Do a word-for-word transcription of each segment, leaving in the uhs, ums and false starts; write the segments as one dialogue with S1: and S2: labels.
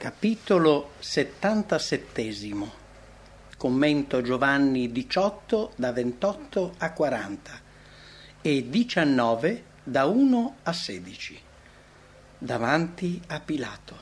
S1: Capitolo settantasettesimo. Commento Giovanni diciotto da ventotto a quaranta e diciannove da uno a sedici. Davanti a Pilato.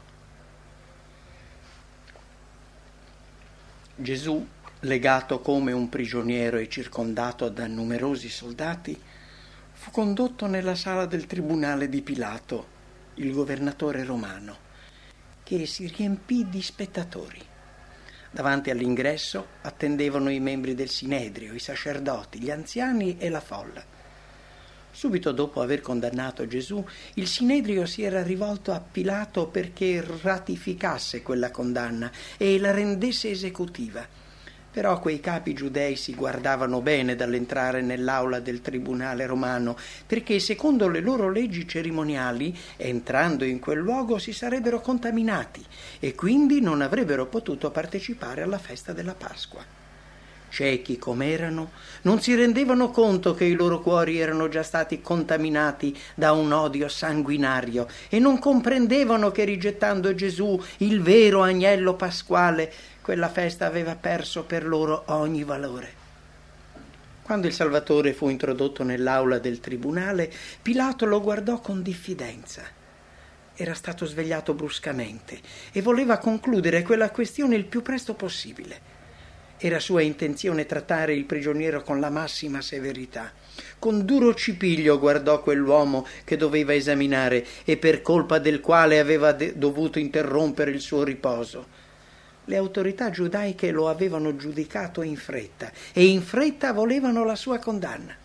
S1: Gesù, legato come un prigioniero e circondato da numerosi soldati, fu condotto nella sala del tribunale di Pilato, il governatore romano, che si riempì di spettatori. Davanti all'ingresso attendevano i membri del Sinedrio, i sacerdoti, gli anziani e la folla. Subito dopo aver condannato Gesù, il Sinedrio si era rivolto a Pilato perché ratificasse quella condanna e la rendesse esecutiva. Però quei capi giudei si guardavano bene dall'entrare nell'aula del tribunale romano, perché secondo le loro leggi cerimoniali, entrando in quel luogo si sarebbero contaminati e quindi non avrebbero potuto partecipare alla festa della Pasqua. Ciechi com'erano, non si rendevano conto che i loro cuori erano già stati contaminati da un odio sanguinario e non comprendevano che rigettando Gesù, il vero agnello pasquale, quella festa aveva perso per loro ogni valore. Quando il Salvatore fu introdotto nell'aula del tribunale, Pilato lo guardò con diffidenza. Era stato svegliato bruscamente e voleva concludere quella questione il più presto possibile. Era sua intenzione trattare il prigioniero con la massima severità. Con duro cipiglio guardò quell'uomo che doveva esaminare e per colpa del quale aveva de- dovuto interrompere il suo riposo. Le autorità giudaiche lo avevano giudicato in fretta e in fretta volevano la sua condanna.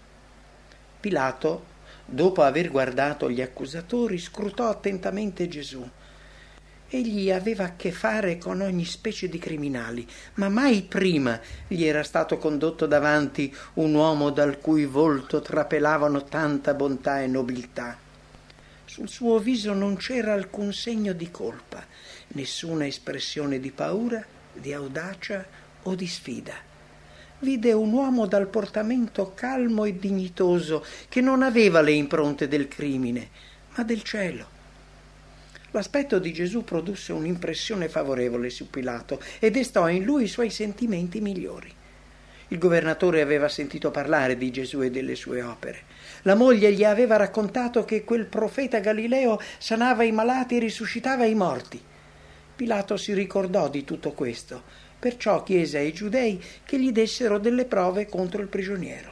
S1: Pilato, dopo aver guardato gli accusatori, scrutò attentamente Gesù. Egli aveva a che fare con ogni specie di criminali, ma mai prima gli era stato condotto davanti un uomo dal cui volto trapelavano tanta bontà e nobiltà. Sul suo viso non c'era alcun segno di colpa, nessuna espressione di paura, di audacia o di sfida. Vide un uomo dal portamento calmo e dignitoso che non aveva le impronte del crimine, ma del cielo. L'aspetto di Gesù produsse un'impressione favorevole su Pilato e destò in lui i suoi sentimenti migliori. Il governatore aveva sentito parlare di Gesù e delle sue opere. La moglie gli aveva raccontato che quel profeta Galileo sanava i malati e risuscitava i morti. Pilato si ricordò di tutto questo, perciò chiese ai giudei che gli dessero delle prove contro il prigioniero.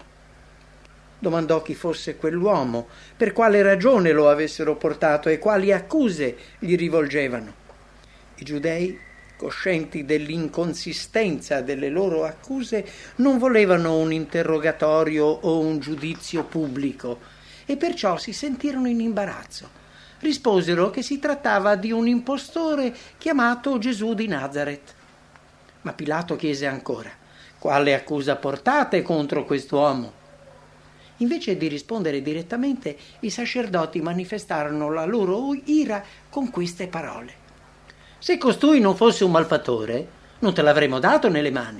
S1: Domandò chi fosse quell'uomo, per quale ragione lo avessero portato e quali accuse gli rivolgevano. I giudei, coscienti dell'inconsistenza delle loro accuse, non volevano un interrogatorio o un giudizio pubblico e perciò si sentirono in imbarazzo. Risposero che si trattava di un impostore chiamato Gesù di Nazaret. Ma Pilato chiese ancora: quale accusa portate contro quest'uomo? Invece di rispondere direttamente, i sacerdoti manifestarono la loro ira con queste parole: se costui non fosse un malfattore, non te l'avremmo dato nelle mani.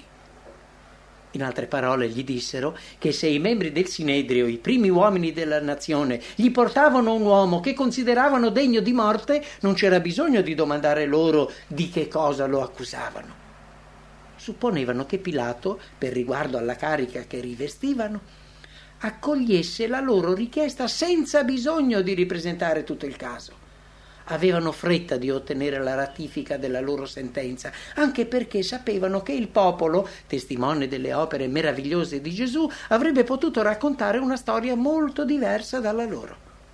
S1: In altre parole gli dissero che se i membri del Sinedrio, i primi uomini della nazione, gli portavano un uomo che consideravano degno di morte, non c'era bisogno di domandare loro di che cosa lo accusavano. Supponevano che Pilato, per riguardo alla carica che rivestivano, accogliesse la loro richiesta senza bisogno di ripresentare tutto il caso. Avevano fretta di ottenere la ratifica della loro sentenza, anche perché sapevano che il popolo, testimone delle opere meravigliose di Gesù, avrebbe potuto raccontare una storia molto diversa dalla loro.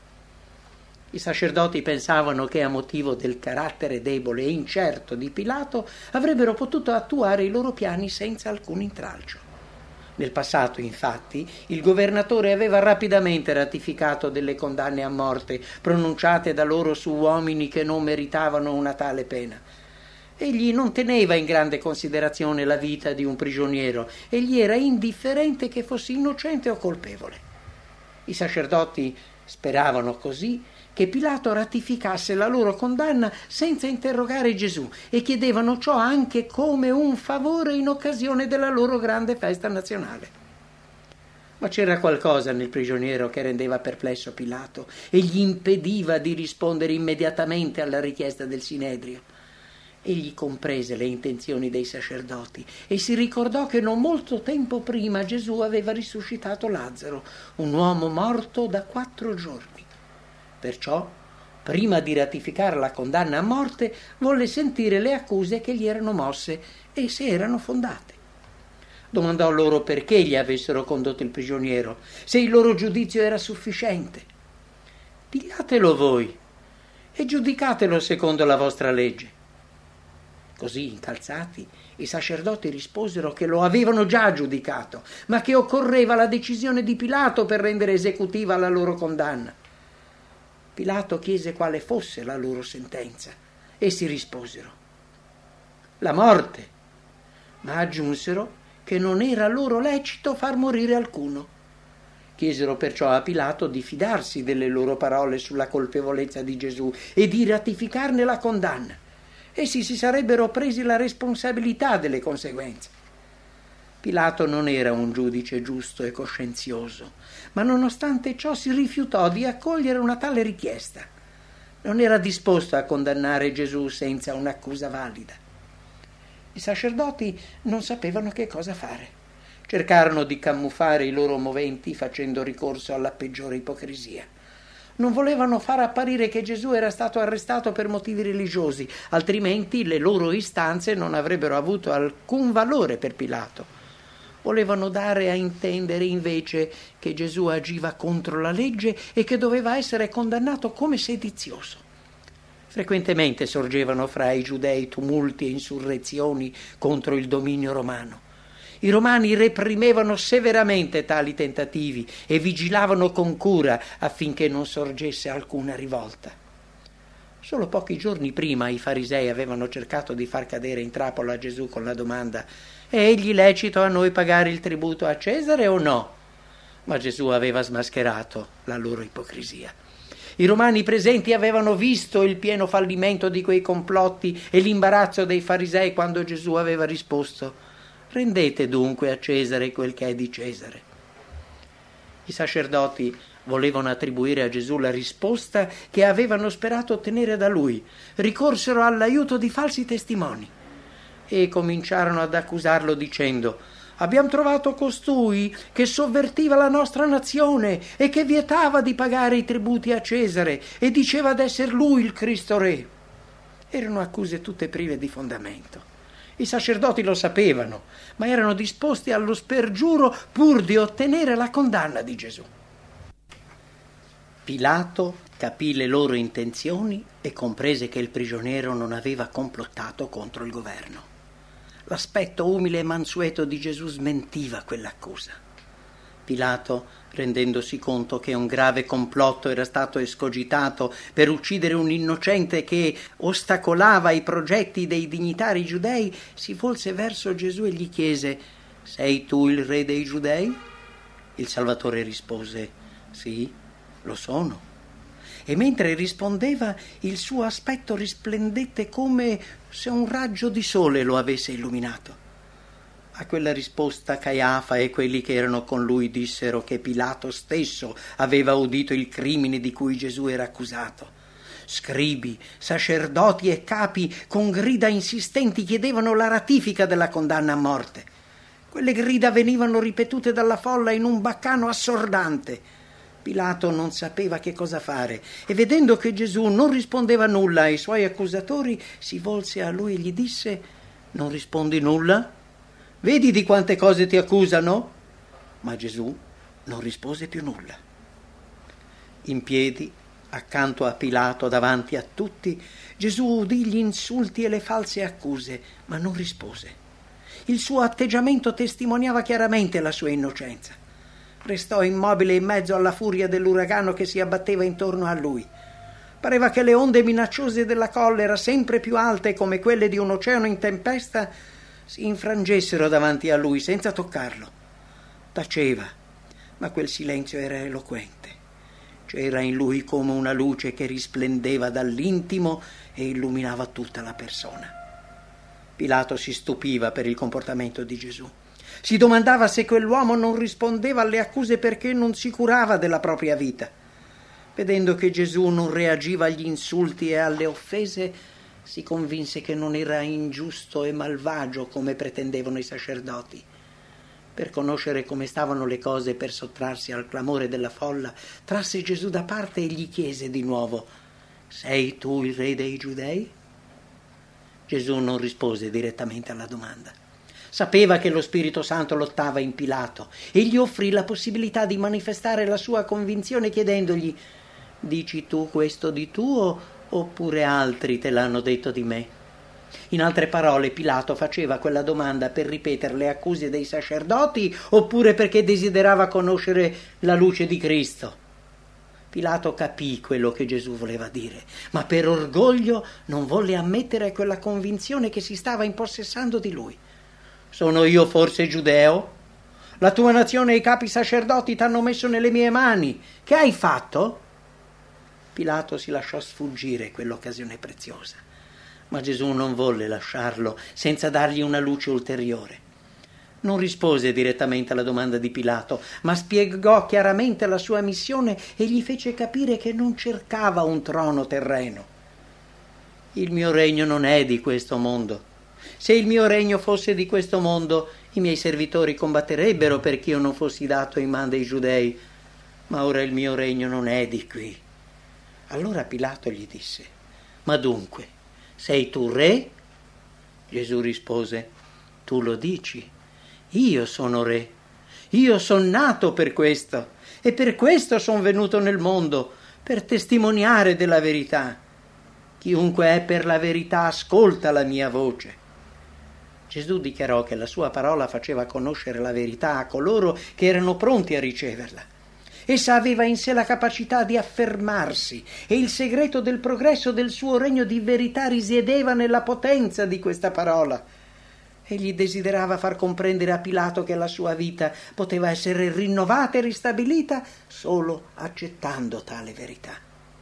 S1: I sacerdoti pensavano che a motivo del carattere debole e incerto di Pilato avrebbero potuto attuare i loro piani senza alcun intralcio. Nel passato, infatti, il governatore aveva rapidamente ratificato delle condanne a morte pronunciate da loro su uomini che non meritavano una tale pena. Egli non teneva in grande considerazione la vita di un prigioniero e gli era indifferente che fosse innocente o colpevole. I sacerdoti speravano così che Pilato ratificasse la loro condanna senza interrogare Gesù e chiedevano ciò anche come un favore in occasione della loro grande festa nazionale. Ma c'era qualcosa nel prigioniero che rendeva perplesso Pilato e gli impediva di rispondere immediatamente alla richiesta del Sinedrio. Egli comprese le intenzioni dei sacerdoti e si ricordò che non molto tempo prima Gesù aveva risuscitato Lazzaro, un uomo morto da quattro giorni. Perciò, prima di ratificare la condanna a morte, volle sentire le accuse che gli erano mosse e se erano fondate. Domandò loro perché gli avessero condotto il prigioniero, se il loro giudizio era sufficiente. Pigliatelo voi e giudicatelo secondo la vostra legge. Così, incalzati, i sacerdoti risposero che lo avevano già giudicato, ma che occorreva la decisione di Pilato per rendere esecutiva la loro condanna. Pilato chiese quale fosse la loro sentenza. Essi risposero: la morte, ma aggiunsero che non era loro lecito far morire alcuno. Chiesero perciò a Pilato di fidarsi delle loro parole sulla colpevolezza di Gesù e di ratificarne la condanna. Essi si sarebbero presi la responsabilità delle conseguenze. Pilato non era un giudice giusto e coscienzioso, ma nonostante ciò si rifiutò di accogliere una tale richiesta. Non era disposto a condannare Gesù senza un'accusa valida. I sacerdoti non sapevano che cosa fare. Cercarono di camuffare i loro moventi facendo ricorso alla peggiore ipocrisia. Non volevano far apparire che Gesù era stato arrestato per motivi religiosi, altrimenti le loro istanze non avrebbero avuto alcun valore per Pilato. Volevano dare a intendere invece che Gesù agiva contro la legge e che doveva essere condannato come sedizioso. Frequentemente sorgevano fra i giudei tumulti e insurrezioni contro il dominio romano. I romani reprimevano severamente tali tentativi e vigilavano con cura affinché non sorgesse alcuna rivolta. Solo pochi giorni prima i farisei avevano cercato di far cadere in trappola Gesù con la domanda: «È egli lecito a noi pagare il tributo a Cesare o no?» Ma Gesù aveva smascherato la loro ipocrisia. I romani presenti avevano visto il pieno fallimento di quei complotti e l'imbarazzo dei farisei quando Gesù aveva risposto: «Rendete dunque a Cesare quel che è di Cesare». I sacerdoti volevano attribuire a Gesù la risposta che avevano sperato ottenere da lui. Ricorsero all'aiuto di falsi testimoni e cominciarono ad accusarlo dicendo: «Abbiamo trovato costui che sovvertiva la nostra nazione e che vietava di pagare i tributi a Cesare e diceva d'esser lui il Cristo Re». Erano accuse tutte prive di fondamento. I sacerdoti lo sapevano, ma erano disposti allo spergiuro pur di ottenere la condanna di Gesù. Pilato capì le loro intenzioni e comprese che il prigioniero non aveva complottato contro il governo. L'aspetto umile e mansueto di Gesù smentiva quell'accusa. Pilato, rendendosi conto che un grave complotto era stato escogitato per uccidere un innocente che ostacolava i progetti dei dignitari giudei, si volse verso Gesù e gli chiese: «Sei tu il re dei giudei?» Il Salvatore rispose: «Sì, lo sono». E mentre rispondeva, il suo aspetto risplendette come se un raggio di sole lo avesse illuminato. A quella risposta Caiafa e quelli che erano con lui dissero che Pilato stesso aveva udito il crimine di cui Gesù era accusato. Scribi, sacerdoti e capi con grida insistenti chiedevano la ratifica della condanna a morte. Quelle grida venivano ripetute dalla folla in un baccano assordante. Pilato non sapeva che cosa fare e vedendo che Gesù non rispondeva nulla ai suoi accusatori, si volse a lui e gli disse: «Non rispondi nulla? Vedi di quante cose ti accusano?» Ma Gesù non rispose più nulla. In piedi, accanto a Pilato, davanti a tutti, Gesù udì gli insulti e le false accuse, ma non rispose. Il suo atteggiamento testimoniava chiaramente la sua innocenza. Restò immobile in mezzo alla furia dell'uragano che si abbatteva intorno a lui. Pareva che le onde minacciose della collera, sempre più alte come quelle di un oceano in tempesta, si infrangessero davanti a lui senza toccarlo. Taceva, ma quel silenzio era eloquente. C'era in lui come una luce che risplendeva dall'intimo e illuminava tutta la persona. Pilato si stupiva per il comportamento di Gesù. Si domandava se quell'uomo non rispondeva alle accuse perché non si curava della propria vita. Vedendo che Gesù non reagiva agli insulti e alle offese, Si convinse che non era ingiusto e malvagio come pretendevano i sacerdoti. Per conoscere come stavano le cose e per sottrarsi al clamore della folla, trasse Gesù da parte e gli chiese di nuovo: «Sei tu il re dei Giudei?» Gesù non rispose direttamente alla domanda. Sapeva che lo Spirito Santo lottava in Pilato e gli offrì la possibilità di manifestare la sua convinzione chiedendogli: «Dici tu questo di tuo oppure altri te l'hanno detto di me?» In altre parole, Pilato faceva quella domanda per ripetere le accuse dei sacerdoti oppure perché desiderava conoscere la luce di Cristo. Pilato capì quello che Gesù voleva dire, ma per orgoglio non volle ammettere quella convinzione che si stava impossessando di lui. «Sono io forse giudeo? La tua nazione e i capi sacerdoti t'hanno messo nelle mie mani. Che hai fatto?» Pilato si lasciò sfuggire quell'occasione preziosa, ma Gesù non volle lasciarlo senza dargli una luce ulteriore. Non rispose direttamente alla domanda di Pilato, ma spiegò chiaramente la sua missione e gli fece capire che non cercava un trono terreno. «Il mio regno non è di questo mondo. Se il mio regno fosse di questo mondo, i miei servitori combatterebbero perché io non fossi dato in mano dei giudei, ma ora il mio regno non è di qui». Allora Pilato gli disse: «Ma dunque, sei tu re?» Gesù rispose: «Tu lo dici. Io sono re. Io son nato per questo e per questo son venuto nel mondo, per testimoniare della verità. Chiunque è per la verità ascolta la mia voce». Gesù dichiarò che la sua parola faceva conoscere la verità a coloro che erano pronti a riceverla. Essa aveva in sé la capacità di affermarsi e il segreto del progresso del suo regno di verità risiedeva nella potenza di questa parola. Egli desiderava far comprendere a Pilato che la sua vita poteva essere rinnovata e ristabilita solo accettando tale verità.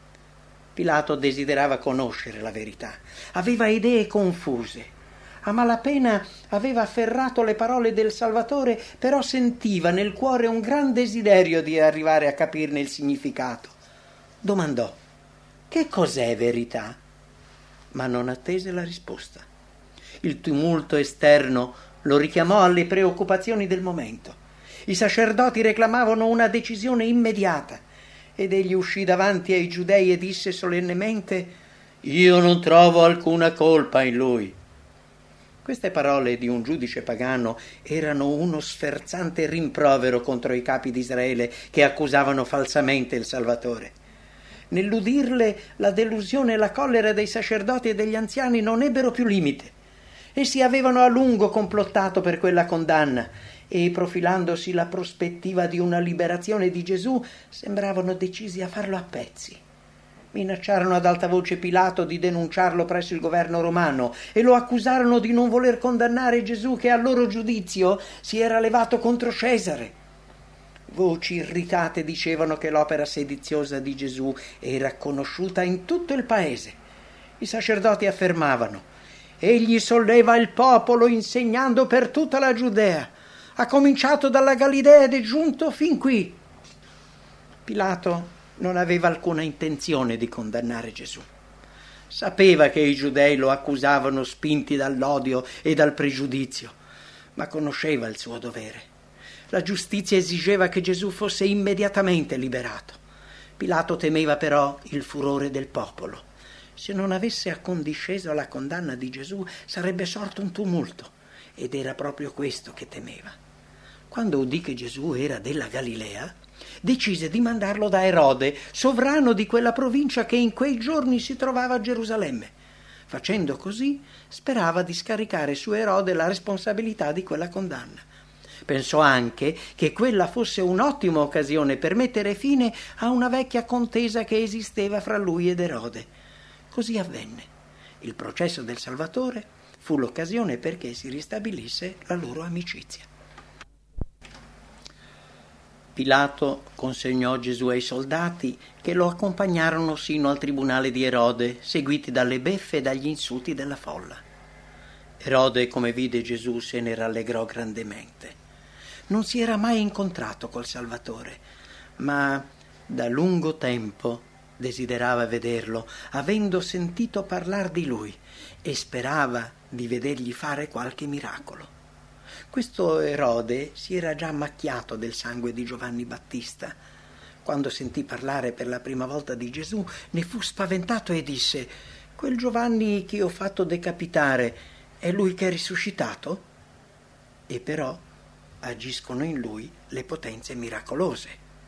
S1: Pilato desiderava conoscere la verità, aveva idee confuse. A malapena aveva afferrato le parole del Salvatore, però sentiva nel cuore un gran desiderio di arrivare a capirne il significato. Domandò: «Che cos'è verità?» Ma non attese la risposta. Il tumulto esterno lo richiamò alle preoccupazioni del momento. I sacerdoti reclamavano una decisione immediata ed egli uscì davanti ai giudei e disse solennemente: «Io non trovo alcuna colpa in lui». Queste parole di un giudice pagano erano uno sferzante rimprovero contro i capi di Israele che accusavano falsamente il Salvatore. Nell'udirle, la delusione e la collera dei sacerdoti e degli anziani non ebbero più limite. Essi avevano a lungo complottato per quella condanna e, profilandosi la prospettiva di una liberazione di Gesù, sembravano decisi a farlo a pezzi. Minacciarono ad alta voce Pilato di denunciarlo presso il governo romano e lo accusarono di non voler condannare Gesù, che a loro giudizio si era levato contro Cesare. Voci irritate dicevano che l'opera sediziosa di Gesù era conosciuta in tutto il paese. I sacerdoti affermavano: «Egli solleva il popolo insegnando per tutta la Giudea. Ha cominciato dalla Galilea ed è giunto fin qui». Pilato non aveva alcuna intenzione di condannare Gesù. Sapeva che i giudei lo accusavano spinti dall'odio e dal pregiudizio, ma conosceva il suo dovere. La giustizia esigeva che Gesù fosse immediatamente liberato. Pilato temeva però il furore del popolo. Se non avesse accondisceso alla condanna di Gesù, sarebbe sorto un tumulto, ed era proprio questo che temeva. Quando udì che Gesù era della Galilea, decise di mandarlo da Erode, sovrano di quella provincia che in quei giorni si trovava a Gerusalemme. Facendo così, sperava di scaricare su Erode la responsabilità di quella condanna. Pensò anche che quella fosse un'ottima occasione per mettere fine a una vecchia contesa che esisteva fra lui ed Erode. Così avvenne. Il processo del Salvatore fu l'occasione perché si ristabilisse la loro amicizia. Pilato consegnò Gesù ai soldati che lo accompagnarono sino al tribunale di Erode, seguiti dalle beffe e dagli insulti della folla. Erode, come vide Gesù, se ne rallegrò grandemente. Non si era mai incontrato col Salvatore, ma da lungo tempo desiderava vederlo, avendo sentito parlar di lui, e sperava di vedergli fare qualche miracolo. Questo Erode si era già macchiato del sangue di Giovanni Battista. Quando sentì parlare per la prima volta di Gesù, ne fu spaventato e disse: «Quel Giovanni che ho fatto decapitare è lui che è risuscitato?» E però agiscono in lui le potenze miracolose.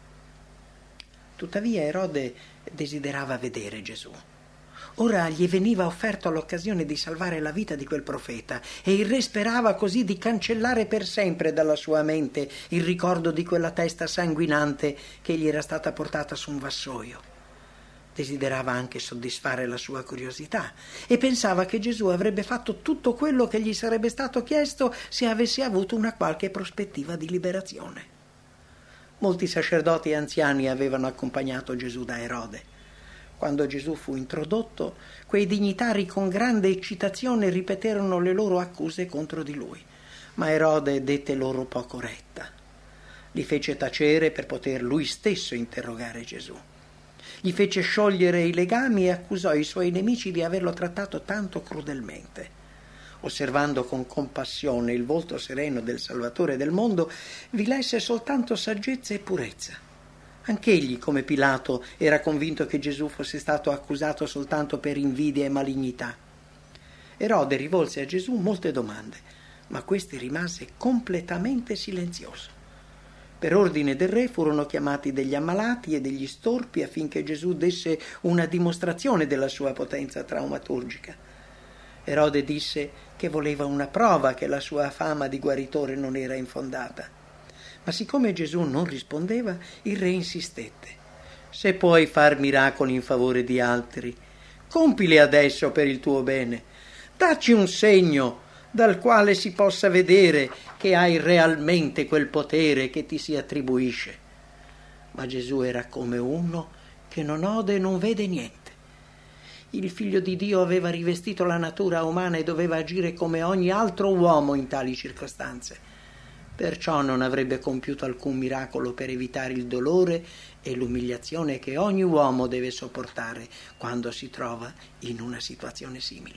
S1: Tuttavia Erode desiderava vedere Gesù. Ora gli veniva offerto l'occasione di salvare la vita di quel profeta, e il re sperava così di cancellare per sempre dalla sua mente il ricordo di quella testa sanguinante che gli era stata portata su un vassoio. Desiderava anche soddisfare la sua curiosità e pensava che Gesù avrebbe fatto tutto quello che gli sarebbe stato chiesto se avesse avuto una qualche prospettiva di liberazione. Molti sacerdoti e anziani avevano accompagnato Gesù da Erode. Quando Gesù fu introdotto, quei dignitari con grande eccitazione ripeterono le loro accuse contro di lui, ma Erode dette loro poco retta. Li fece tacere per poter lui stesso interrogare Gesù. Gli fece sciogliere i legami e accusò i suoi nemici di averlo trattato tanto crudelmente. Osservando con compassione il volto sereno del Salvatore del mondo, vi lesse soltanto saggezza e purezza. Anch'egli, come Pilato, era convinto che Gesù fosse stato accusato soltanto per invidia e malignità. Erode rivolse a Gesù molte domande, ma questi rimase completamente silenzioso. Per ordine del re furono chiamati degli ammalati e degli storpi affinché Gesù desse una dimostrazione della sua potenza traumaturgica. Erode disse che voleva una prova che la sua fama di guaritore non era infondata. Ma siccome Gesù non rispondeva, il re insistette: «Se puoi far miracoli in favore di altri, compili adesso per il tuo bene. Dacci un segno dal quale si possa vedere che hai realmente quel potere che ti si attribuisce». Ma Gesù era come uno che non ode e non vede niente. Il Figlio di Dio aveva rivestito la natura umana e doveva agire come ogni altro uomo in tali circostanze. Perciò non avrebbe compiuto alcun miracolo per evitare il dolore e l'umiliazione che ogni uomo deve sopportare quando si trova in una situazione simile.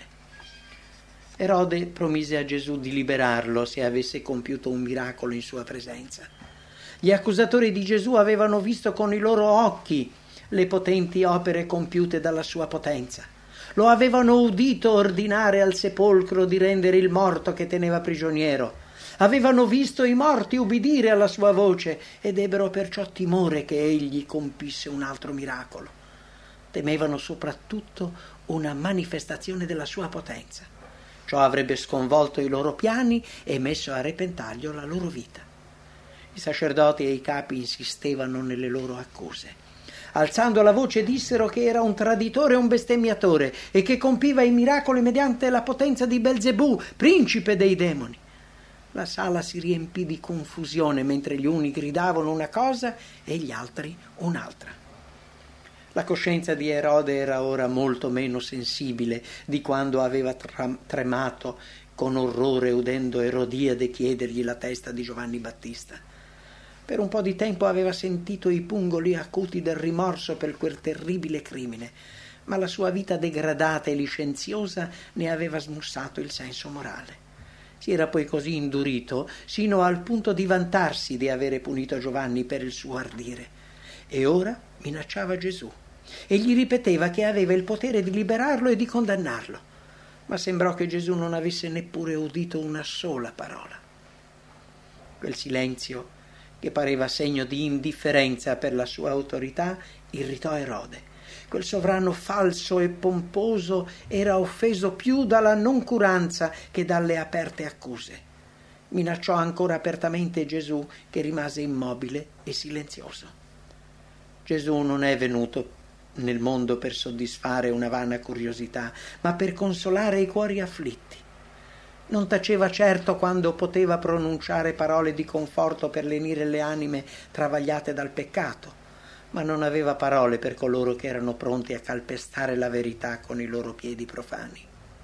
S1: Erode promise a Gesù di liberarlo se avesse compiuto un miracolo in sua presenza. Gli accusatori di Gesù avevano visto con i loro occhi le potenti opere compiute dalla sua potenza. Lo avevano udito ordinare al sepolcro di rendere il morto che teneva prigioniero. Avevano visto i morti ubbidire alla sua voce ed ebbero perciò timore che egli compisse un altro miracolo. Temevano soprattutto una manifestazione della sua potenza. Ciò avrebbe sconvolto i loro piani e messo a repentaglio la loro vita. I sacerdoti e i capi insistevano nelle loro accuse. Alzando la voce dissero che era un traditore e un bestemmiatore e che compiva i miracoli mediante la potenza di Belzebù, principe dei demoni. La sala si riempì di confusione mentre gli uni gridavano una cosa e gli altri un'altra. La coscienza di Erode era ora molto meno sensibile di quando aveva tremato con orrore udendo Erodiade chiedergli la testa di Giovanni Battista. Per un po' di tempo aveva sentito i pungoli acuti del rimorso per quel terribile crimine, ma la sua vita degradata e licenziosa ne aveva smussato il senso morale. Si era poi così indurito sino al punto di vantarsi di avere punito Giovanni per il suo ardire, e ora minacciava Gesù e gli ripeteva che aveva il potere di liberarlo e di condannarlo, ma sembrò che Gesù non avesse neppure udito una sola parola. Quel silenzio, che pareva segno di indifferenza per la sua autorità, irritò Erode. Quel sovrano falso e pomposo era offeso più dalla noncuranza che dalle aperte accuse. Minacciò ancora apertamente Gesù, che rimase immobile e silenzioso. Gesù non è venuto nel mondo per soddisfare una vana curiosità, ma per consolare i cuori afflitti. Non taceva certo quando poteva pronunciare parole di conforto per lenire le anime travagliate dal peccato, ma non aveva parole per coloro che erano pronti a calpestare la verità con i loro piedi profani.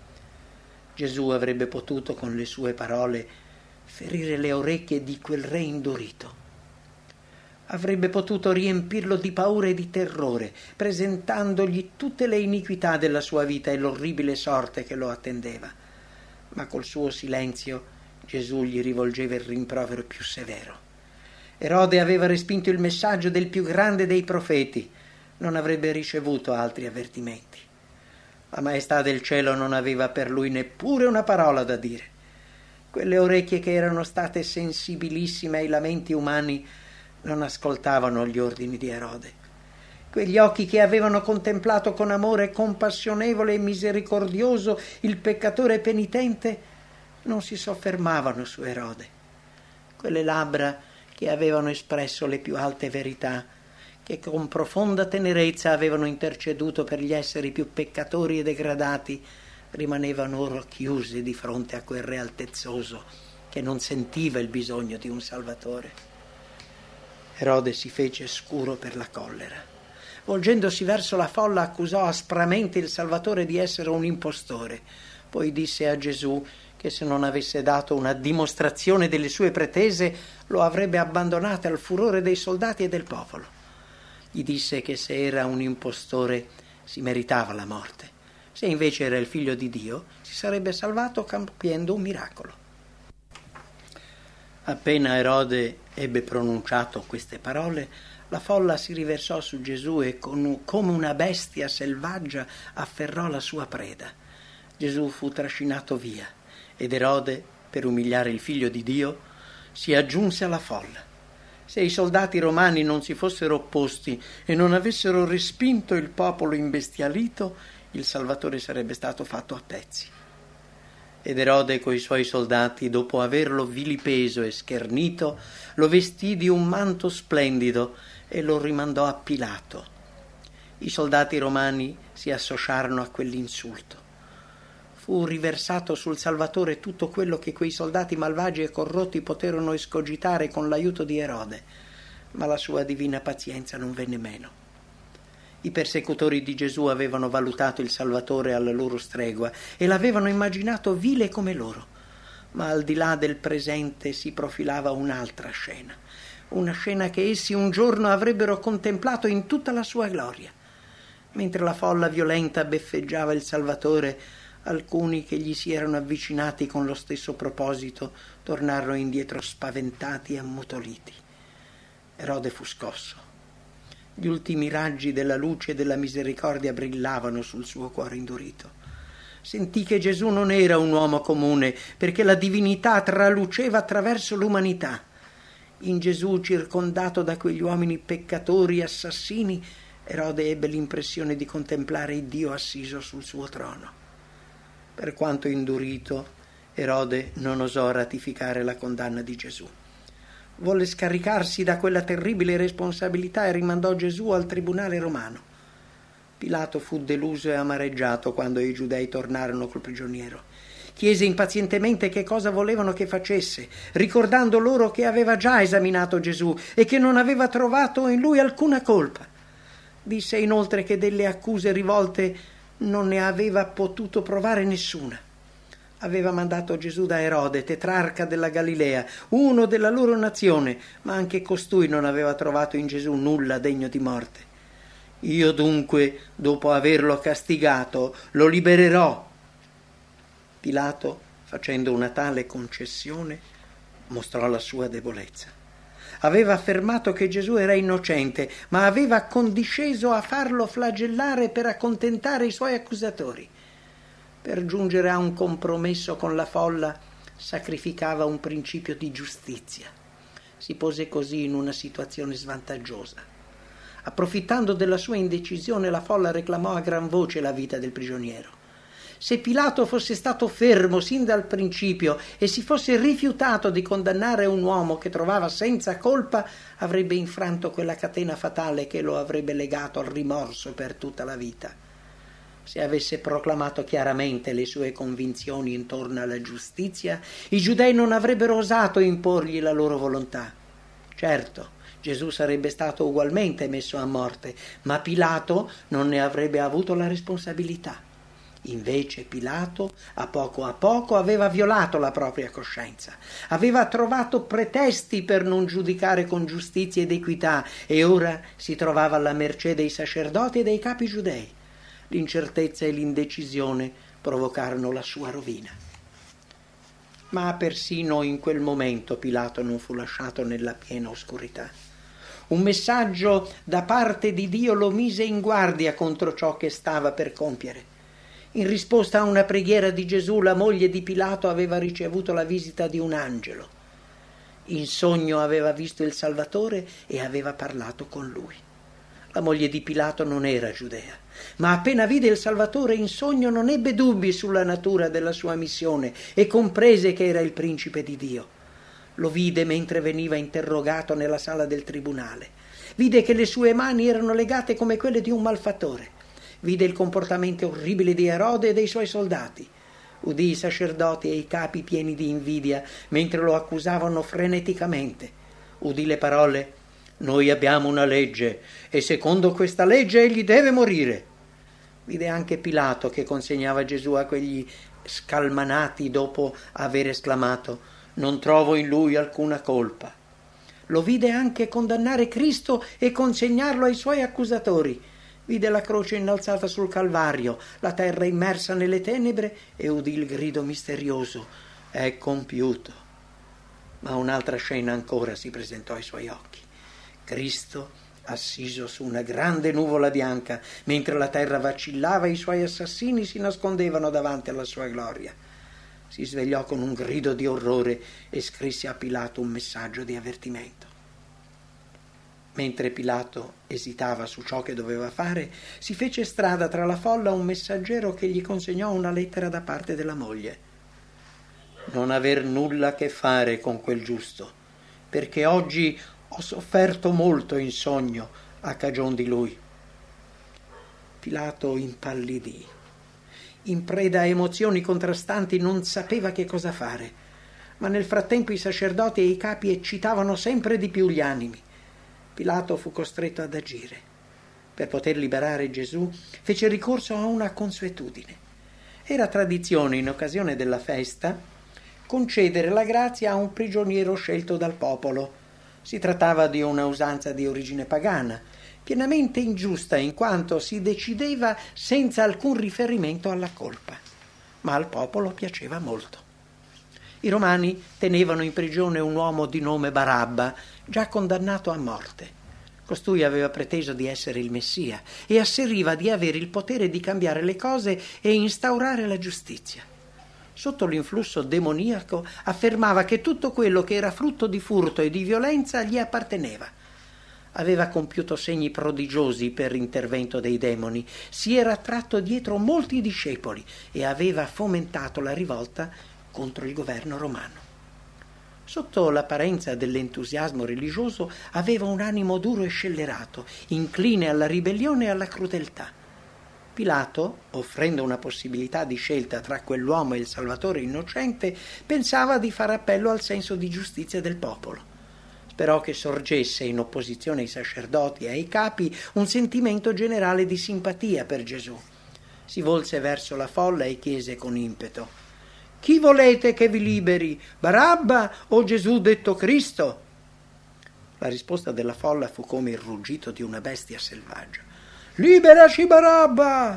S1: Gesù avrebbe potuto con le sue parole ferire le orecchie di quel re indurito. avrebbe potuto riempirlo di paura e di terrore, presentandogli tutte le iniquità della sua vita e l'orribile sorte che lo attendeva. Ma col suo silenzio Gesù gli rivolgeva il rimprovero più severo. Erode aveva respinto il messaggio del più grande dei profeti, non avrebbe ricevuto altri avvertimenti. La maestà del cielo non aveva per lui neppure una parola da dire. Quelle orecchie che erano state sensibilissime ai lamenti umani non ascoltavano gli ordini di Erode. Quegli occhi che avevano contemplato con amore compassionevole e misericordioso il peccatore penitente non si soffermavano su Erode. Quelle labbra che avevano espresso le più alte verità, che con profonda tenerezza avevano interceduto per gli esseri più peccatori e degradati, rimanevano ora chiuse di fronte a quel re altezzoso che non sentiva il bisogno di un Salvatore. Erode si fece scuro per la collera. Volgendosi verso la folla accusò aspramente il Salvatore di essere un impostore. Poi disse a Gesù che se non avesse dato una dimostrazione delle sue pretese lo avrebbe abbandonato al furore dei soldati e del popolo. Gli disse che se era un impostore si meritava la morte. Se invece era il figlio di Dio si sarebbe salvato compiendo un miracolo. Appena Erode ebbe pronunciato queste parole, la folla si riversò su Gesù e con, come una bestia selvaggia afferrò la sua preda. Gesù fu trascinato via ed Erode, per umiliare il figlio di Dio, si aggiunse alla folla. Se i soldati romani non si fossero opposti e non avessero respinto il popolo imbestialito, il Salvatore sarebbe stato fatto a pezzi. Ed Erode coi suoi soldati, dopo averlo vilipeso e schernito, lo vestì di un manto splendido e lo rimandò a Pilato. I soldati romani si associarono a quell'insulto. Fu riversato sul Salvatore tutto quello che quei soldati malvagi e corrotti poterono escogitare con l'aiuto di Erode, ma la sua divina pazienza non venne meno. I persecutori di Gesù avevano valutato il Salvatore alla loro stregua e l'avevano immaginato vile come loro, ma al di là del presente si profilava un'altra scena, una scena che essi un giorno avrebbero contemplato in tutta la sua gloria. Mentre la folla violenta beffeggiava il Salvatore, alcuni che gli si erano avvicinati con lo stesso proposito tornarono indietro spaventati e ammutoliti. Erode fu scosso. Gli ultimi raggi della luce e della misericordia brillavano sul suo cuore indurito. Sentì che Gesù non era un uomo comune, perché la divinità traluceva attraverso l'umanità. In Gesù, circondato da quegli uomini peccatori e assassini, Erode ebbe l'impressione di contemplare il Dio assiso sul suo trono. Per quanto indurito, Erode non osò ratificare la condanna di Gesù. Volle scaricarsi da quella terribile responsabilità e rimandò Gesù al tribunale romano. Pilato fu deluso e amareggiato quando i giudei tornarono col prigioniero. Chiese impazientemente che cosa volevano che facesse, ricordando loro che aveva già esaminato Gesù e che non aveva trovato in lui alcuna colpa. Disse inoltre che delle accuse rivolte non ne aveva potuto provare nessuna. Aveva mandato Gesù da Erode, tetrarca della Galilea, uno della loro nazione, ma anche costui non aveva trovato in Gesù nulla degno di morte. Io dunque, dopo averlo castigato, lo libererò. Pilato, facendo una tale concessione, mostrò la sua debolezza. Aveva affermato che Gesù era innocente, ma aveva condisceso a farlo flagellare per accontentare i suoi accusatori. Per giungere a un compromesso con la folla, sacrificava un principio di giustizia. Si pose così in una situazione svantaggiosa. Approfittando della sua indecisione, la folla reclamò a gran voce la vita del prigioniero. Se Pilato fosse stato fermo sin dal principio e si fosse rifiutato di condannare un uomo che trovava senza colpa, avrebbe infranto quella catena fatale che lo avrebbe legato al rimorso per tutta la vita. Se avesse proclamato chiaramente le sue convinzioni intorno alla giustizia, i giudei non avrebbero osato imporgli la loro volontà. Certo, Gesù sarebbe stato ugualmente messo a morte, ma Pilato non ne avrebbe avuto la responsabilità. Invece Pilato, a poco a poco, aveva violato la propria coscienza, aveva trovato pretesti per non giudicare con giustizia ed equità e ora si trovava alla mercé dei sacerdoti e dei capi giudei. L'incertezza e l'indecisione provocarono la sua rovina. Ma persino in quel momento Pilato non fu lasciato nella piena oscurità. Un messaggio da parte di Dio lo mise in guardia contro ciò che stava per compiere. In risposta a una preghiera di Gesù, la moglie di Pilato aveva ricevuto la visita di un angelo. In sogno aveva visto il Salvatore e aveva parlato con lui. La moglie di Pilato non era giudea, ma appena vide il Salvatore in sogno non ebbe dubbi sulla natura della sua missione e comprese che era il principe di Dio. Lo vide mentre veniva interrogato nella sala del tribunale. Vide che le sue mani erano legate come quelle di un malfattore. Vide il comportamento orribile di Erode e dei suoi soldati. Udì i sacerdoti e i capi pieni di invidia mentre lo accusavano freneticamente. Udì le parole: «Noi abbiamo una legge e secondo questa legge egli deve morire». Vide anche Pilato che consegnava Gesù a quegli scalmanati dopo aver esclamato: «Non trovo in lui alcuna colpa». Lo vide anche condannare Cristo e consegnarlo ai suoi accusatori. Vide la croce innalzata sul Calvario, la terra immersa nelle tenebre e udì il grido misterioso: «È compiuto». Ma un'altra scena ancora si presentò ai suoi occhi. Cristo assiso su una grande nuvola bianca, mentre la terra vacillava e i suoi assassini si nascondevano davanti alla sua gloria. Si svegliò con un grido di orrore e scrisse a Pilato un messaggio di avvertimento. Mentre Pilato esitava su ciò che doveva fare, si fece strada tra la folla un messaggero che gli consegnò una lettera da parte della moglie. «Non aver nulla a che fare con quel giusto, perché oggi ho sofferto molto in sogno a cagion di lui». Pilato impallidì. In preda a emozioni contrastanti non sapeva che cosa fare, ma nel frattempo i sacerdoti e i capi eccitavano sempre di più gli animi. Pilato fu costretto ad agire. Per poter liberare Gesù fece ricorso a una consuetudine. Era tradizione in occasione della festa concedere la grazia a un prigioniero scelto dal popolo. Si trattava di una usanza di origine pagana, pienamente ingiusta in quanto si decideva senza alcun riferimento alla colpa, ma al popolo piaceva molto. I romani tenevano in prigione un uomo di nome Barabba, già condannato a morte. Costui aveva preteso di essere il Messia e asseriva di avere il potere di cambiare le cose e instaurare la giustizia. Sotto l'influsso demoniaco affermava che tutto quello che era frutto di furto e di violenza gli apparteneva. Aveva compiuto segni prodigiosi per intervento dei demoni, si era attratto dietro molti discepoli e aveva fomentato la rivolta contro il governo romano. Sotto l'apparenza dell'entusiasmo religioso aveva un animo duro e scellerato, incline alla ribellione e alla crudeltà. Pilato, offrendo una possibilità di scelta tra quell'uomo e il Salvatore innocente, pensava di fare appello al senso di giustizia del popolo. Sperò che sorgesse in opposizione ai sacerdoti e ai capi un sentimento generale di simpatia per Gesù. Si volse verso la folla e chiese con impeto: «Chi volete che vi liberi, Barabba o Gesù detto Cristo?» La risposta della folla fu come il ruggito di una bestia selvaggia. «Liberaci Barabba!»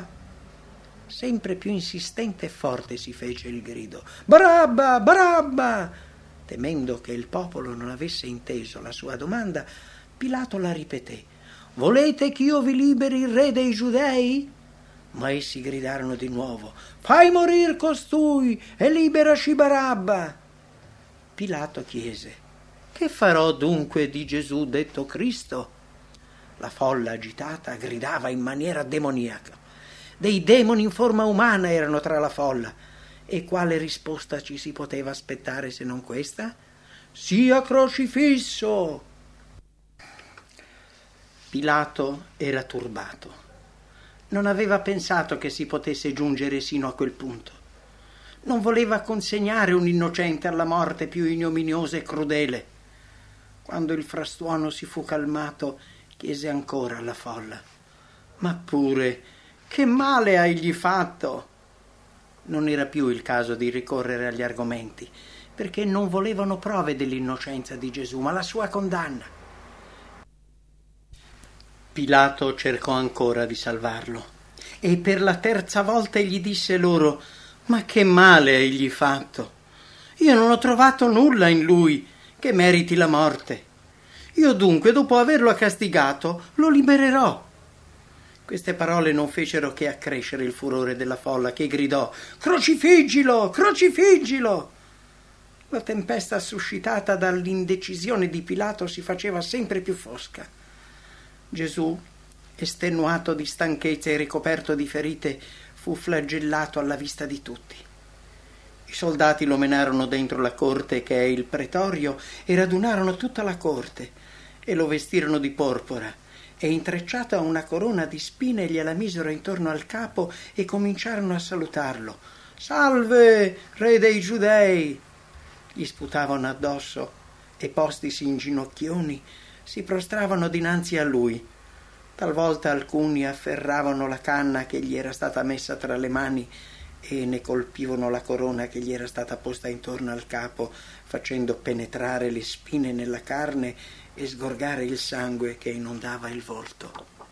S1: Sempre più insistente e forte si fece il grido: «Barabba! Barabba!» Temendo che il popolo non avesse inteso la sua domanda, Pilato la ripeté: «Volete che io vi liberi il re dei Giudei?» Ma essi gridarono di nuovo: «Fai morir costui e liberaci Barabba!» Pilato chiese: «Che farò dunque di Gesù detto Cristo?» La folla agitata gridava in maniera demoniaca. Dei demoni in forma umana erano tra la folla. E quale risposta ci si poteva aspettare se non questa? «Sia crocifisso!» Pilato era turbato. Non aveva pensato che si potesse giungere sino a quel punto. Non voleva consegnare un innocente alla morte più ignominiosa e crudele. Quando il frastuono si fu calmato, chiese ancora alla folla: «Ma pure, che male ha egli fatto?» Non era più il caso di ricorrere agli argomenti, perché non volevano prove dell'innocenza di Gesù, ma la sua condanna. Pilato cercò ancora di salvarlo e per la terza volta gli disse loro: «Ma che male egli fatto? Io non ho trovato nulla in lui che meriti la morte. Io dunque, dopo averlo castigato, lo libererò». Queste parole non fecero che accrescere il furore della folla, che gridò: «Crocifiggilo! Crocifiggilo!» La tempesta suscitata dall'indecisione di Pilato si faceva sempre più fosca. Gesù, estenuato di stanchezza e ricoperto di ferite, fu flagellato alla vista di tutti. I soldati lo menarono dentro la corte, che è il pretorio, e radunarono tutta la corte e lo vestirono di porpora, e intrecciata una corona di spine gliela misero intorno al capo e cominciarono a salutarlo. «Salve, re dei Giudei!» Gli sputavano addosso e, postisi in ginocchioni, si prostravano dinanzi a lui. Talvolta alcuni afferravano la canna che gli era stata messa tra le mani e ne colpivano la corona che gli era stata posta intorno al capo, facendo penetrare le spine nella carne e sgorgare il sangue che inondava il volto.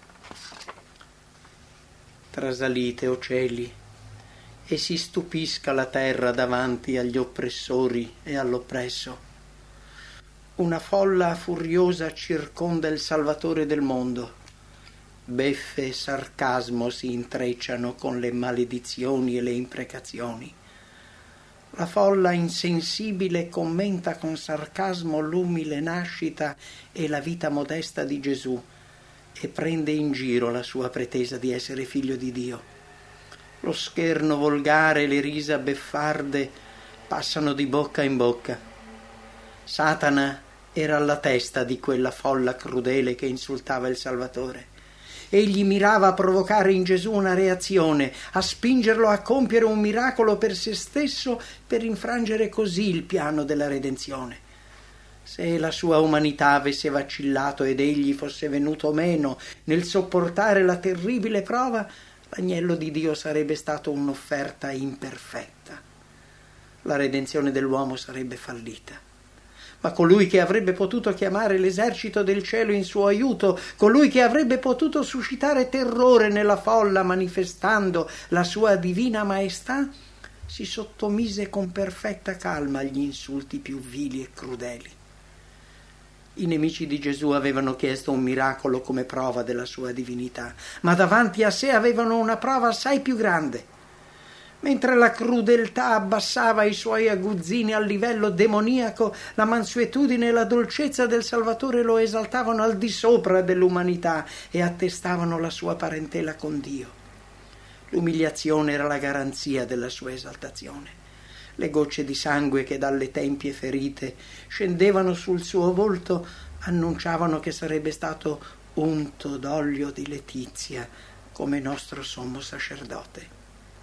S1: Trasalite, o cieli, e si stupisca la terra davanti agli oppressori e all'oppresso. Una folla furiosa circonda il Salvatore del mondo. Beffe e sarcasmo si intrecciano con le maledizioni e le imprecazioni. La folla insensibile commenta con sarcasmo l'umile nascita e la vita modesta di Gesù e prende in giro la sua pretesa di essere figlio di Dio. Lo scherno volgare e le risa beffarde passano di bocca in bocca. Satana era alla testa di quella folla crudele che insultava il Salvatore. Egli mirava a provocare in Gesù una reazione, a spingerlo a compiere un miracolo per se stesso, per infrangere così il piano della redenzione. Se la sua umanità avesse vacillato ed egli fosse venuto meno nel sopportare la terribile prova, l'agnello di Dio sarebbe stato un'offerta imperfetta. La redenzione dell'uomo sarebbe fallita. Ma colui che avrebbe potuto chiamare l'esercito del cielo in suo aiuto, colui che avrebbe potuto suscitare terrore nella folla manifestando la sua divina maestà, si sottomise con perfetta calma agli insulti più vili e crudeli. I nemici di Gesù avevano chiesto un miracolo come prova della sua divinità, ma davanti a sé avevano una prova assai più grande. Mentre la crudeltà abbassava i suoi aguzzini al livello demoniaco, la mansuetudine e la dolcezza del Salvatore lo esaltavano al di sopra dell'umanità e attestavano la sua parentela con Dio. L'umiliazione era la garanzia della sua esaltazione. Le gocce di sangue che dalle tempie ferite scendevano sul suo volto annunciavano che sarebbe stato unto d'olio di letizia come nostro sommo sacerdote.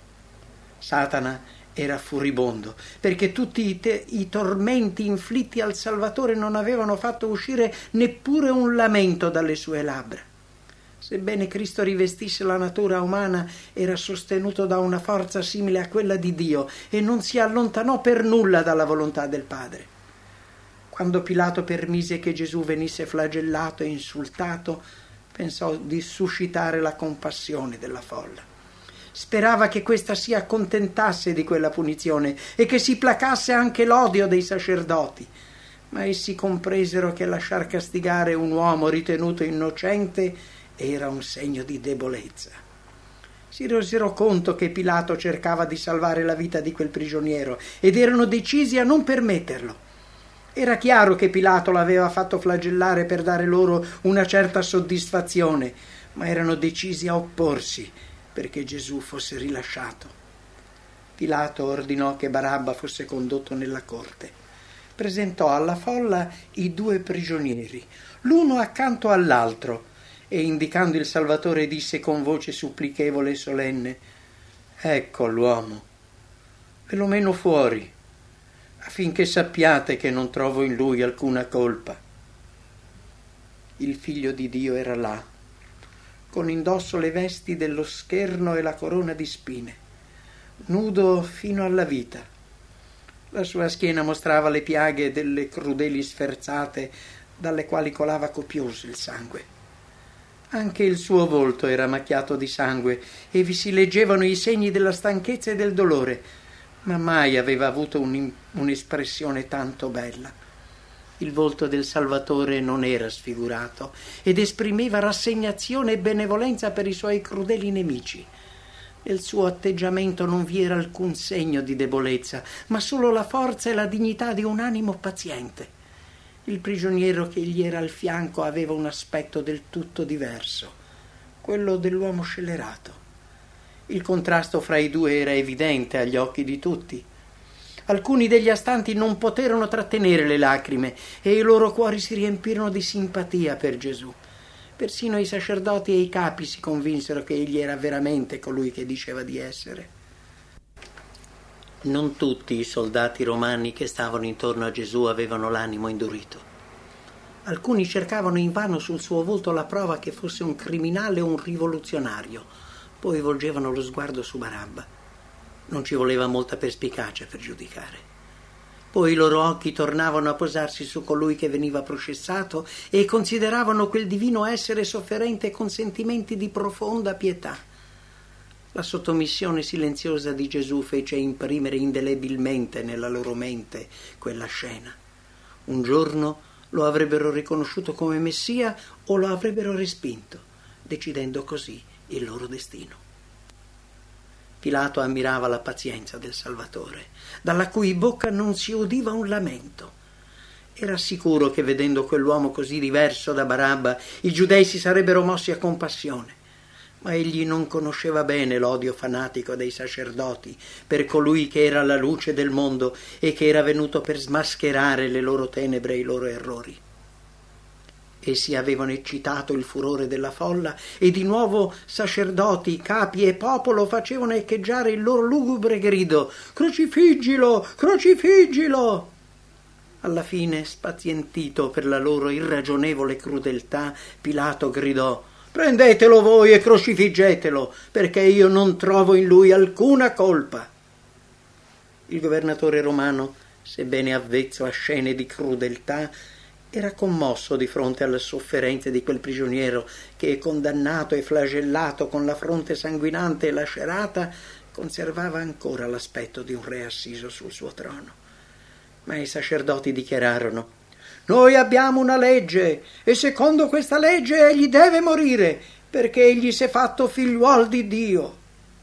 S1: Satana era furibondo perché tutti i, te- i tormenti inflitti al Salvatore non avevano fatto uscire neppure un lamento dalle sue labbra. Sebbene Cristo rivestisse la natura umana, era sostenuto da una forza simile a quella di Dio e non si allontanò per nulla dalla volontà del Padre. Quando Pilato permise che Gesù venisse flagellato e insultato, pensò di suscitare la compassione della folla. Sperava che questa si accontentasse di quella punizione e che si placasse anche l'odio dei sacerdoti, ma essi compresero che lasciar castigare un uomo ritenuto innocente era un segno di debolezza. Si resero conto che Pilato cercava di salvare la vita di quel prigioniero ed erano decisi a non permetterlo. Era chiaro che Pilato l'aveva fatto flagellare per dare loro una certa soddisfazione, ma erano decisi a opporsi perché Gesù fosse rilasciato. Pilato ordinò che Barabba fosse condotto nella corte. Presentò alla folla i due prigionieri, l'uno accanto all'altro, e indicando il Salvatore disse con voce supplichevole e solenne: «Ecco l'uomo, ve lo meno fuori, affinché sappiate che non trovo in lui alcuna colpa». Il Figlio di Dio era là, con indosso le vesti dello scherno e la corona di spine. nudo fino alla vita. La sua schiena mostrava le piaghe delle crudeli sferzate dalle quali colava copioso il sangue. Anche il suo volto era macchiato di sangue e vi si leggevano i segni della stanchezza e del dolore, ma mai aveva avuto un, un'espressione tanto bella. Il volto del Salvatore non era sfigurato ed esprimeva rassegnazione e benevolenza per i suoi crudeli nemici. Nel suo atteggiamento non vi era alcun segno di debolezza, ma solo la forza e la dignità di un animo paziente. Il prigioniero che gli era al fianco aveva un aspetto del tutto diverso, quello dell'uomo scellerato. Il contrasto fra i due era evidente agli occhi di tutti. Alcuni degli astanti non poterono trattenere le lacrime e i loro cuori si riempirono di simpatia per Gesù. Persino i sacerdoti e i capi si convinsero che egli era veramente colui che diceva di essere. Non tutti i soldati romani che stavano intorno a Gesù avevano l'animo indurito. Alcuni cercavano invano sul suo volto la prova che fosse un criminale o un rivoluzionario, poi volgevano lo sguardo su Barabba. Non ci voleva molta perspicacia per giudicare. Poi i loro occhi tornavano a posarsi su colui che veniva processato e consideravano quel divino essere sofferente con sentimenti di profonda pietà. La sottomissione silenziosa di Gesù fece imprimere indelebilmente nella loro mente quella scena. Un giorno lo avrebbero riconosciuto come Messia o lo avrebbero respinto, decidendo così il loro destino. Pilato ammirava la pazienza del Salvatore, dalla cui bocca non si udiva un lamento. Era sicuro che vedendo quell'uomo così diverso da Barabba, i giudei si sarebbero mossi a compassione. Ma egli non conosceva bene l'odio fanatico dei sacerdoti per colui che era la luce del mondo e che era venuto per smascherare le loro tenebre e i loro errori. Essi avevano eccitato il furore della folla e di nuovo sacerdoti, capi e popolo facevano echeggiare il loro lugubre grido: «Crocifiggilo! Crocifiggilo!» Alla fine, spazientito per la loro irragionevole crudeltà, Pilato gridò: «Prendetelo voi e crocifiggetelo, perché io non trovo in lui alcuna colpa». Il governatore romano, sebbene avvezzo a scene di crudeltà, era commosso di fronte alle sofferenze di quel prigioniero che, condannato e flagellato con la fronte sanguinante e lacerata, conservava ancora l'aspetto di un re assiso sul suo trono. Ma i sacerdoti dichiararono: «Noi abbiamo una legge e secondo questa legge egli deve morire perché egli si è fatto figliuol di Dio».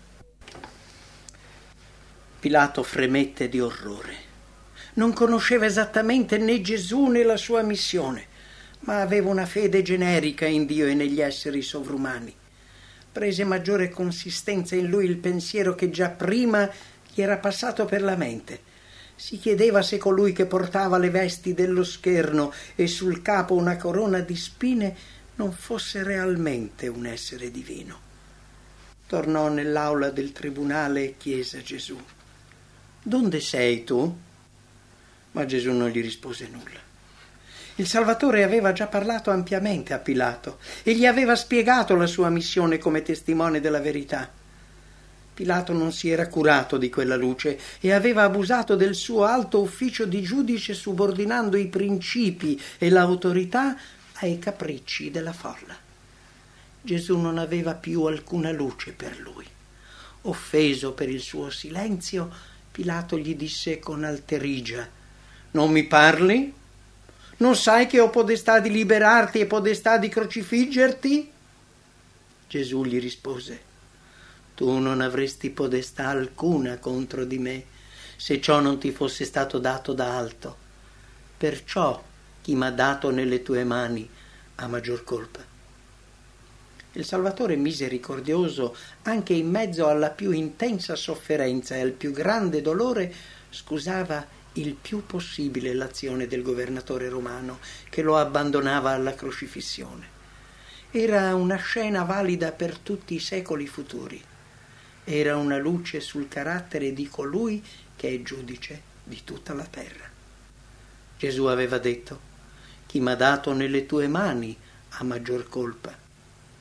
S1: Pilato fremette di orrore. Non conosceva esattamente né Gesù né la sua missione, ma aveva una fede generica in Dio e negli esseri sovrumani. Prese maggiore consistenza in lui il pensiero che già prima gli era passato per la mente. Si chiedeva se colui che portava le vesti dello scherno e sul capo una corona di spine non fosse realmente un essere divino. Tornò nell'aula del tribunale e chiese a Gesù: «Donde sei tu?» Ma Gesù non gli rispose nulla. Il Salvatore aveva già parlato ampiamente a Pilato e gli aveva spiegato la sua missione come testimone della verità. Pilato non si era curato di quella luce e aveva abusato del suo alto ufficio di giudice subordinando i principi e l'autorità ai capricci della folla. Gesù non aveva più alcuna luce per lui. Offeso per il suo silenzio, Pilato gli disse con alterigia: «Non mi parli? Non sai che ho podestà di liberarti e podestà di crocifiggerti?» Gesù gli rispose: «Tu non avresti podestà alcuna contro di me, se ciò non ti fosse stato dato da alto. Perciò chi m'ha dato nelle tue mani ha maggior colpa». Il Salvatore misericordioso, anche in mezzo alla più intensa sofferenza e al più grande dolore, scusava il più possibile l'azione del governatore romano che lo abbandonava alla crocifissione. Era una scena valida per tutti i secoli futuri. Era una luce sul carattere di colui che è giudice di tutta la terra. Gesù aveva detto: «Chi m'ha dato nelle tue mani ha maggior colpa».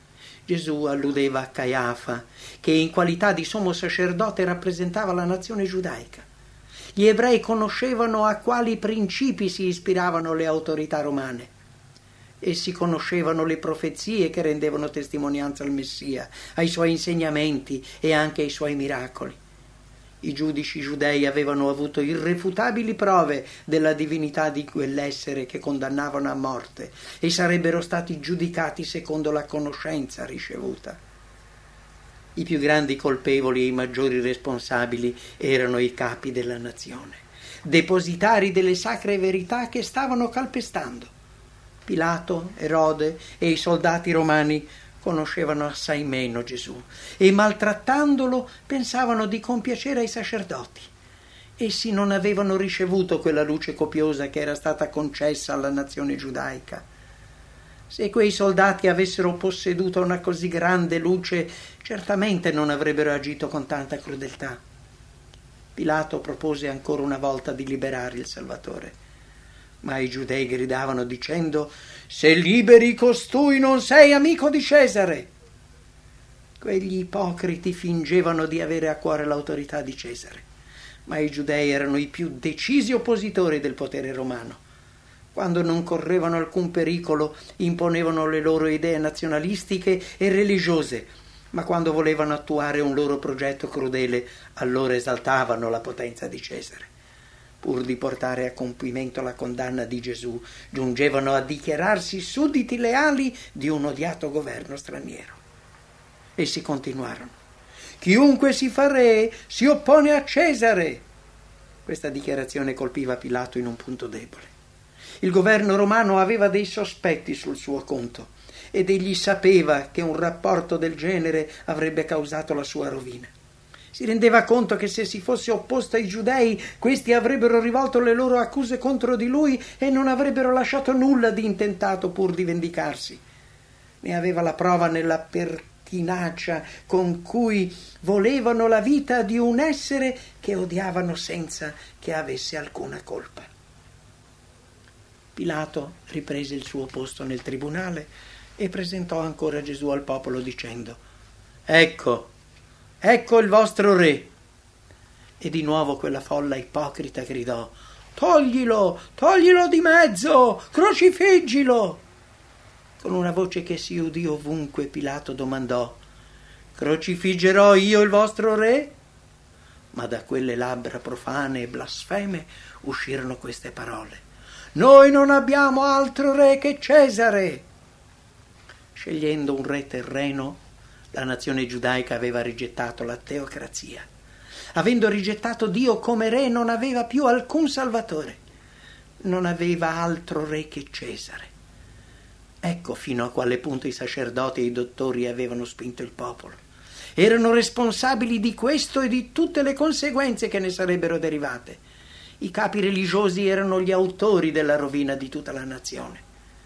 S1: Gesù alludeva a Caiafa, che in qualità di sommo sacerdote rappresentava la nazione giudaica. Gli ebrei conoscevano a quali principi si ispiravano le autorità romane. Essi conoscevano le profezie che rendevano testimonianza al Messia, ai suoi insegnamenti e anche ai suoi miracoli. I giudici giudei avevano avuto irrefutabili prove della divinità di quell'essere che condannavano a morte e sarebbero stati giudicati secondo la conoscenza ricevuta. I più grandi colpevoli e i maggiori responsabili erano i capi della nazione, depositari delle sacre verità che stavano calpestando. Pilato, Erode e i soldati romani conoscevano assai meno Gesù e, maltrattandolo, pensavano di compiacere ai sacerdoti. Essi non avevano ricevuto quella luce copiosa che era stata concessa alla nazione giudaica. Se quei soldati avessero posseduto una così grande luce, certamente non avrebbero agito con tanta crudeltà. Pilato propose ancora una volta di liberare il Salvatore. Ma i giudei gridavano dicendo: «Se liberi costui non sei amico di Cesare!» Quegli ipocriti fingevano di avere a cuore l'autorità di Cesare, ma i giudei erano i più decisi oppositori del potere romano. Quando non correvano alcun pericolo, imponevano le loro idee nazionalistiche e religiose, ma quando volevano attuare un loro progetto crudele, allora esaltavano la potenza di Cesare. Pur di portare a compimento la condanna di Gesù, giungevano a dichiararsi sudditi leali di un odiato governo straniero. Essi continuarono: «Chiunque si fa re si oppone a Cesare!» Questa dichiarazione colpiva Pilato in un punto debole. Il governo romano aveva dei sospetti sul suo conto ed egli sapeva che un rapporto del genere avrebbe causato la sua rovina. Si rendeva conto che se si fosse opposto ai giudei, questi avrebbero rivolto le loro accuse contro di lui e non avrebbero lasciato nulla di intentato pur di vendicarsi. Ne aveva la prova nella pertinacia con cui volevano la vita di un essere che odiavano senza che avesse alcuna colpa. Pilato riprese il suo posto nel tribunale e presentò ancora Gesù al popolo dicendo: «Ecco, ecco il vostro re!» E di nuovo quella folla ipocrita gridò: «Toglilo, toglilo di mezzo, crocifiggilo!» Con una voce che si udì ovunque, Pilato domandò: «Crocifiggerò io il vostro re?» Ma da quelle labbra profane e blasfeme uscirono queste parole: «Noi non abbiamo altro re che Cesare!» Scegliendo un re terreno, la nazione giudaica aveva rigettato la teocrazia. Avendo rigettato Dio come re, non aveva più alcun salvatore. Non aveva altro re che Cesare. Ecco fino a quale punto i sacerdoti e i dottori avevano spinto il popolo. Erano responsabili di questo e di tutte le conseguenze che ne sarebbero derivate. I capi religiosi erano gli autori della rovina di tutta la nazione.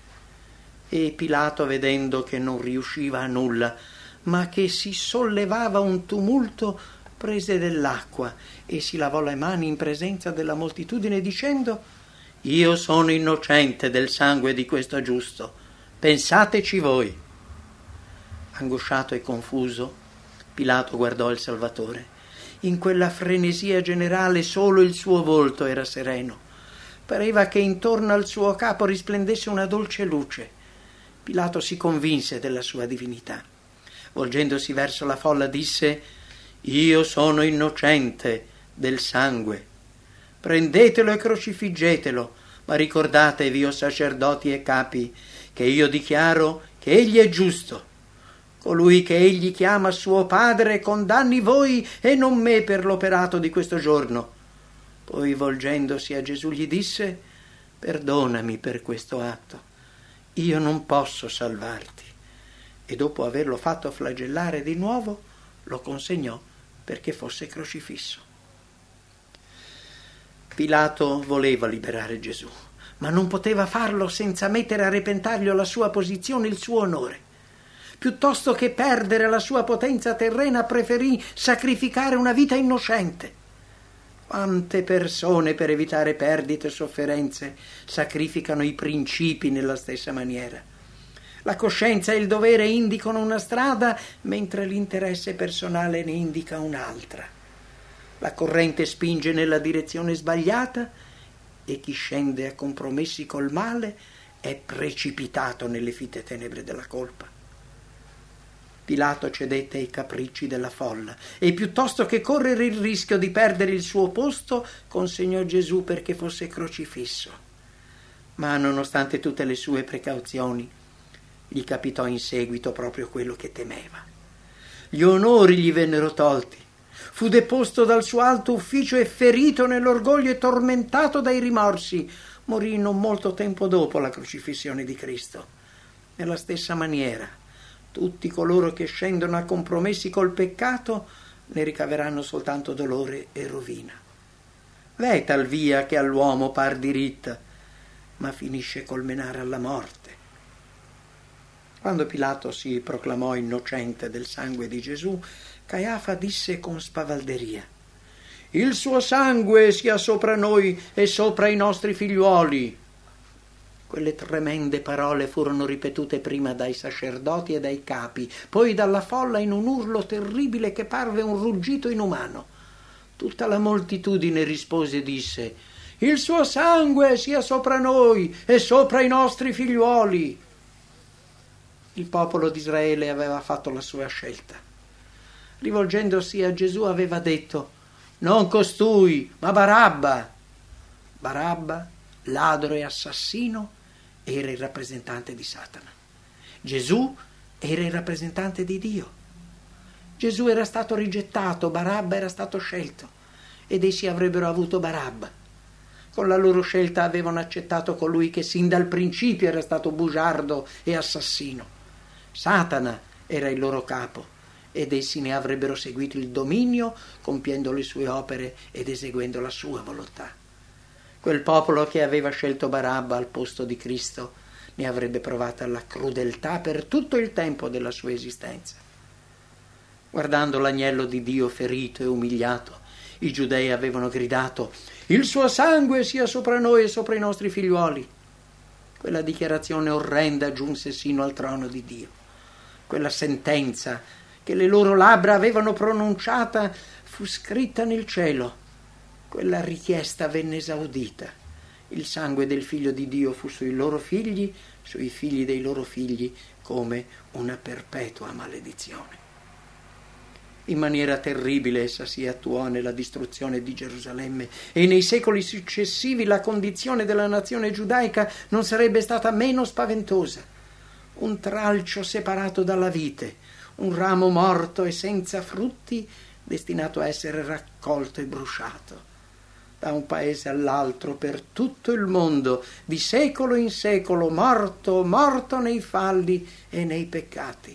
S1: E Pilato, vedendo che non riusciva a nulla, ma che si sollevava un tumulto, prese dell'acqua e si lavò le mani in presenza della moltitudine dicendo: «Io sono innocente del sangue di questo giusto, pensateci voi». Angosciato e confuso, Pilato guardò il Salvatore. In quella frenesia generale solo il suo volto era sereno. Pareva che intorno al suo capo risplendesse una dolce luce. Pilato si convinse della sua divinità. Volgendosi verso la folla disse: «Io sono innocente del sangue. Prendetelo e crocifiggetelo, ma ricordatevi, o sacerdoti e capi, che io dichiaro che egli è giusto. Colui che egli chiama suo padre condanni voi e non me per l'operato di questo giorno». Poi, volgendosi a Gesù, gli disse: «Perdonami per questo atto. Io non posso salvarti». E dopo averlo fatto flagellare di nuovo, lo consegnò perché fosse crocifisso. Pilato voleva liberare Gesù, ma non poteva farlo senza mettere a repentaglio la sua posizione e il suo onore. Piuttosto che perdere la sua potenza terrena, preferì sacrificare una vita innocente. Quante persone, per evitare perdite e sofferenze, sacrificano i principi nella stessa maniera. La coscienza e il dovere indicano una strada, mentre l'interesse personale ne indica un'altra. La corrente spinge nella direzione sbagliata e chi scende a compromessi col male è precipitato nelle fitte tenebre della colpa. Pilato cedette ai capricci della folla e piuttosto che correre il rischio di perdere il suo posto, consegnò Gesù perché fosse crocifisso. Ma nonostante tutte le sue precauzioni, gli capitò in seguito proprio quello che temeva. Gli onori gli vennero tolti. Fu deposto dal suo alto ufficio e ferito nell'orgoglio e tormentato dai rimorsi. Morì non molto tempo dopo la crocifissione di Cristo. Nella stessa maniera, tutti coloro che scendono a compromessi col peccato ne ricaveranno soltanto dolore e rovina. V'è tal via che all'uomo par diritta, ma finisce col menare alla morte. Quando Pilato si proclamò innocente del sangue di Gesù, Caiafa disse con spavalderia: «Il suo sangue sia sopra noi e sopra i nostri figliuoli». Quelle tremende parole furono ripetute prima dai sacerdoti e dai capi, poi dalla folla in un urlo terribile che parve un ruggito inumano. Tutta la moltitudine rispose e disse: «Il suo sangue sia sopra noi e sopra i nostri figliuoli». Il popolo di Israele aveva fatto la sua scelta. Rivolgendosi a Gesù aveva detto: «Non costui, ma Barabba». Barabba, ladro e assassino, era il rappresentante di Satana. Gesù era il rappresentante di Dio. Gesù era stato rigettato, Barabba era stato scelto, ed essi avrebbero avuto Barabba. Con la loro scelta avevano accettato colui che sin dal principio era stato bugiardo e assassino. Satana era il loro capo, ed essi ne avrebbero seguito il dominio, compiendo le sue opere ed eseguendo la sua volontà. Quel popolo che aveva scelto Barabba al posto di Cristo ne avrebbe provata la crudeltà per tutto il tempo della sua esistenza. Guardando l'agnello di Dio ferito e umiliato, i giudei avevano gridato: «Il suo sangue sia sopra noi e sopra i nostri figliuoli». Quella dichiarazione orrenda giunse sino al trono di Dio. Quella sentenza che le loro labbra avevano pronunciata fu scritta nel cielo. Quella richiesta venne esaudita. Il sangue del figlio di Dio fu sui loro figli, sui figli dei loro figli, come una perpetua maledizione. In maniera terribile essa si attuò nella distruzione di Gerusalemme e nei secoli successivi la condizione della nazione giudaica non sarebbe stata meno spaventosa. Un tralcio separato dalla vite, un ramo morto e senza frutti, destinato a essere raccolto e bruciato. Da un paese all'altro, per tutto il mondo, di secolo in secolo, morto, morto nei falli e nei peccati.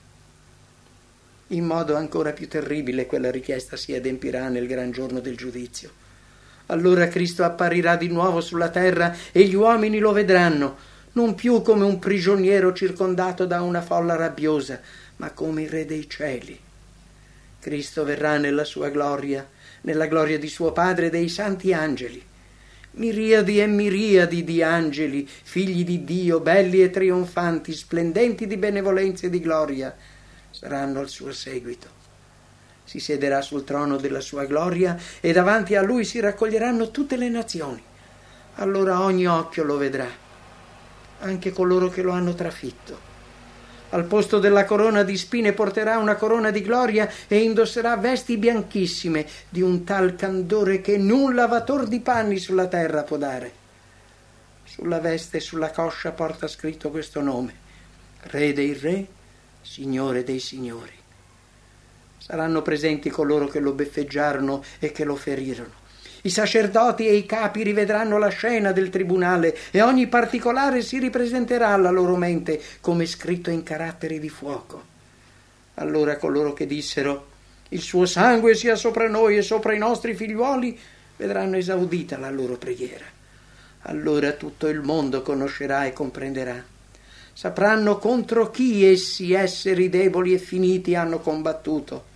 S1: In modo ancora più terribile quella richiesta si adempirà nel gran giorno del giudizio. Allora Cristo apparirà di nuovo sulla terra e gli uomini lo vedranno, non più come un prigioniero circondato da una folla rabbiosa, ma come il Re dei cieli. Cristo verrà nella sua gloria, nella gloria di suo Padre e dei santi angeli. Miriadi e miriadi di angeli, figli di Dio, belli e trionfanti, splendenti di benevolenza e di gloria, saranno al suo seguito. Si siederà sul trono della sua gloria e davanti a lui si raccoglieranno tutte le nazioni. Allora ogni occhio lo vedrà, anche coloro che lo hanno trafitto. Al posto della corona di spine porterà una corona di gloria e indosserà vesti bianchissime di un tal candore che nun lavator di panni sulla terra può dare. Sulla veste e sulla coscia porta scritto questo nome: Re dei re, Signore dei signori. Saranno presenti coloro che lo beffeggiarono e che lo ferirono. I sacerdoti e i capi rivedranno la scena del tribunale e ogni particolare si ripresenterà alla loro mente come scritto in caratteri di fuoco. Allora coloro che dissero: «Il suo sangue sia sopra noi e sopra i nostri figliuoli», vedranno esaudita la loro preghiera. Allora tutto il mondo conoscerà e comprenderà. Sapranno contro chi essi, esseri deboli e finiti, hanno combattuto.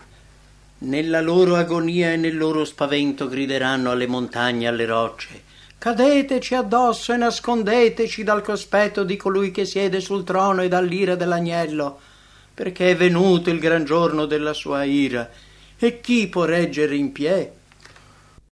S1: Nella loro agonia e nel loro spavento grideranno alle montagne e alle rocce: cadeteci addosso e nascondeteci dal cospetto di colui che siede sul trono e dall'ira dell'agnello, perché è venuto il gran giorno della sua ira, e chi può reggere in piè?